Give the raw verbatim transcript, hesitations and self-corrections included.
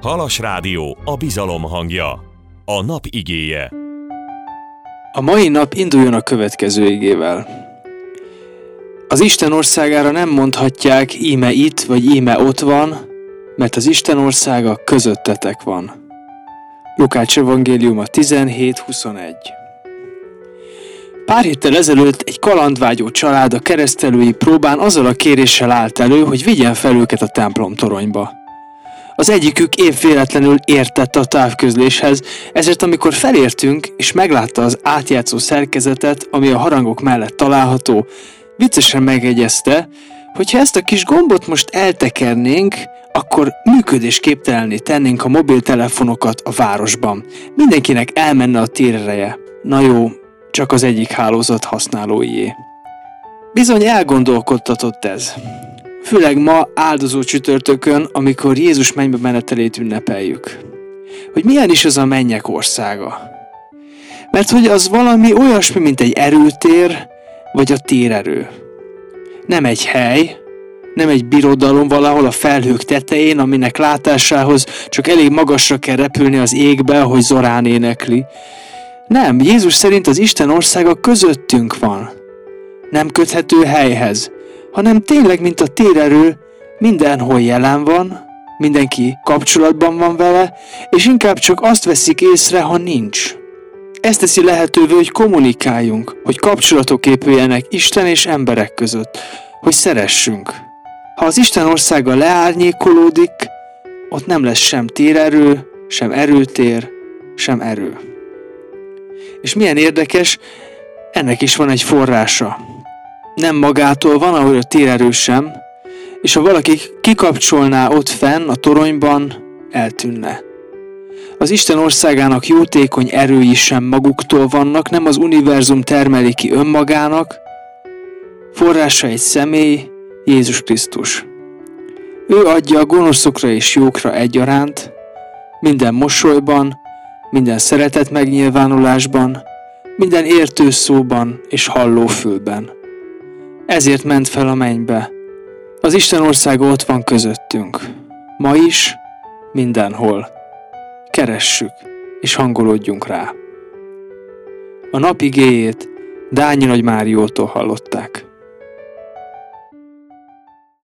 Halas Rádió, a bizalom hangja. A nap igéje. A mai nap induljon a következő igével. Az Isten országára nem mondhatják, íme itt vagy íme ott van, mert az Isten országa közöttetek van. Lukács evangéliuma tizenhét huszonegy. Pár héttel ezelőtt egy kalandvágyó család a keresztelői próbán azzal a kéréssel állt elő, hogy vigyen fel őket a templom toronyba. Az egyikük épp véletlenül értett a távközléshez, ezért amikor felértünk és meglátta az átjátszó szerkezetet, ami a harangok mellett található, viccesen megjegyezte, hogy ha ezt a kis gombot most eltekernénk, akkor működésképtelenné tennénk a mobiltelefonokat a városban. Mindenkinek elmenne a térereje. Na jó, csak az egyik hálózat használóié. Bizony elgondolkodtatott ez. Főleg ma áldozó csütörtökön, amikor Jézus mennybe menetelét ünnepeljük. Hogy milyen is az a mennyek országa. Mert hogy az valami olyasmi, mint egy erőtér, vagy a térerő. Nem egy hely, nem egy birodalom valahol a felhők tetején, aminek látásához csak elég magasra kell repülni az égbe, ahogy Zorán énekli. Nem, Jézus szerint az Isten országa közöttünk van. Nem köthető helyhez, hanem tényleg, mint a térerő, mindenhol jelen van, mindenki kapcsolatban van vele, és inkább csak azt veszik észre, ha nincs. Ez teszi lehetővé, hogy kommunikáljunk, hogy kapcsolatok épüljenek Isten és emberek között, hogy szeressünk. Ha az Isten országa leárnyékolódik, ott nem lesz sem térerő, sem erőtér, sem erő. És milyen érdekes, ennek is van egy forrása. Nem magától van, ahogy a térerő sem, és ha valaki kikapcsolná ott fenn a toronyban, eltűnne. Az Isten országának jótékony erői sem maguktól vannak, nem az univerzum termeli ki önmagának, forrása egy személy, Jézus Krisztus. Ő adja a gonoszokra és jókra egyaránt, minden mosolyban, minden szeretet megnyilvánulásban, minden értő szóban és hallófülben. Ezért ment fel a mennybe. Az Isten országa ott van közöttünk. Ma is, mindenhol. Keressük, és hangolódjunk rá. A nap igéjét Dányi Nagy Máriótól hallották.